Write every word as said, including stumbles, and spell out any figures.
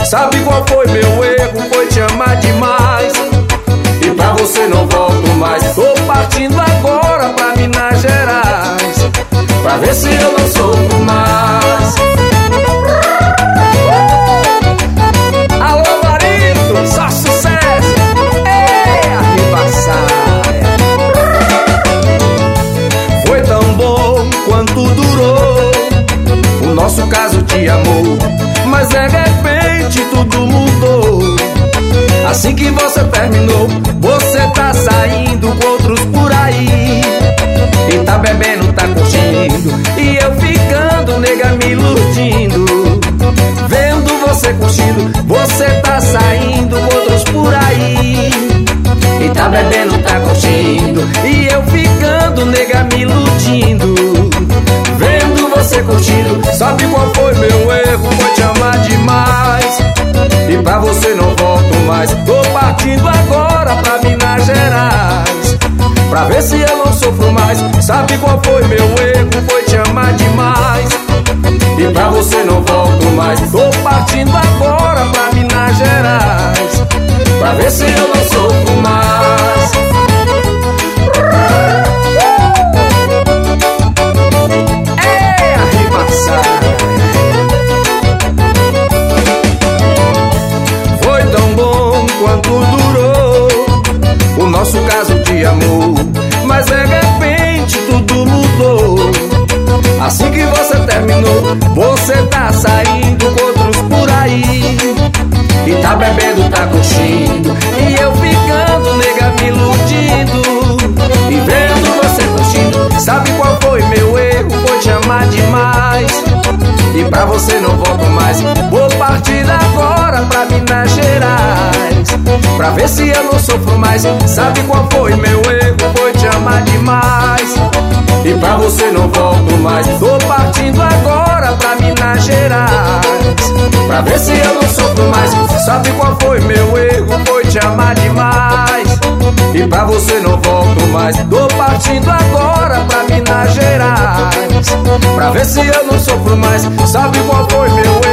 Sabe qual foi meu erro? Foi te amar demais. E pra você não volto mais. Tô partindo agora pra Minas Gerais, pra ver se eu não sofro mais. Alô, marido, só sucesso. Ei, arriba a saia. Foi tão bom quanto durou o nosso caso de amor, mas de repente tudo mudou. Assim que você terminou, você tá saindo com outros por aí, e tá bebendo, tá curtindo, e eu ficando, nega, me iludindo. Vendo você curtindo, você tá saindo com outros por aí, e tá bebendo, tá curtindo, e eu ficando, nega, me iludindo. Vendo você curtindo, sabe qual foi meu erro? Foi te amar demais. E pra você não volto mais. Tô partindo agora pra Minas Gerais, pra ver se eu não sofro mais. Sabe qual foi meu erro? Foi te amar demais. E pra você não volto mais. Tô partindo agora pra Minas Gerais, pra ver se eu não sofro mais. Ei, arriba a saia. Quanto durou o nosso caso de amor, mas de repente tudo mudou. Assim que você terminou, você tá saindo com outros por aí, e tá bebendo, tá curtindo, e eu ficando, nega, me iludindo. E vendo você curtindo, sabe qual foi meu erro? Foi te amar demais. E pra você não volto mais. Vou partir agora pra Minas Gerais, pra ver se eu não sofro mais. Sabe qual foi meu erro? Foi te amar demais. E pra você não volto mais. Tô partindo agora pra Minas Gerais, pra ver se eu não sofro mais. Sabe qual foi meu erro? Foi te amar demais. E pra você não volto mais. Tô partindo agora pra Minas Gerais, pra ver se eu não sofro mais. Sabe qual foi meu erro?